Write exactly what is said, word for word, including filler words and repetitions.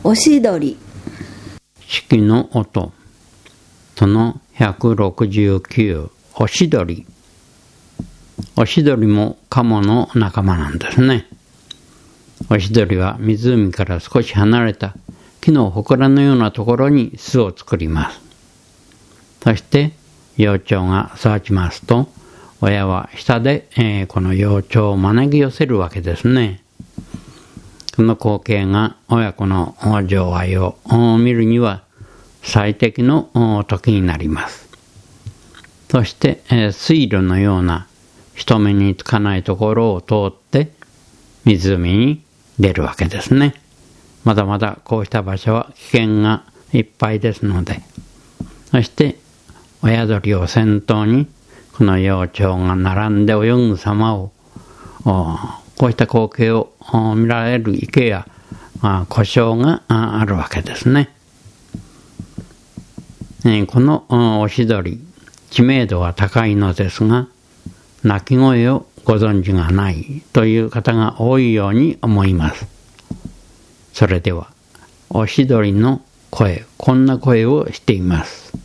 おしどり。 式の音。そのひゃくろくじゅうきゅう、おしどり。おしどりもカモの仲間なんですね。おしどりは湖から少し離れた木の祠のようなところに巣を作ります。そして幼鳥が育ちますと、親は下で、えー、この幼鳥を招き寄せるわけですね。この光景が親子の情愛を見るには最適の時になります。そして、えー、水路のような人目につかないところを通って湖に出るわけですね。まだまだこうした場所は危険がいっぱいですので、そして親鳥を先頭にこの幼鳥が並んで泳ぐ様を、こうした光景を見られる池や湖沼があるわけですね。このおしどり、知名度は高いのですが、鳴き声をご存知がないという方が多いように思います。それでは、おしどりの声、こんな声をしています。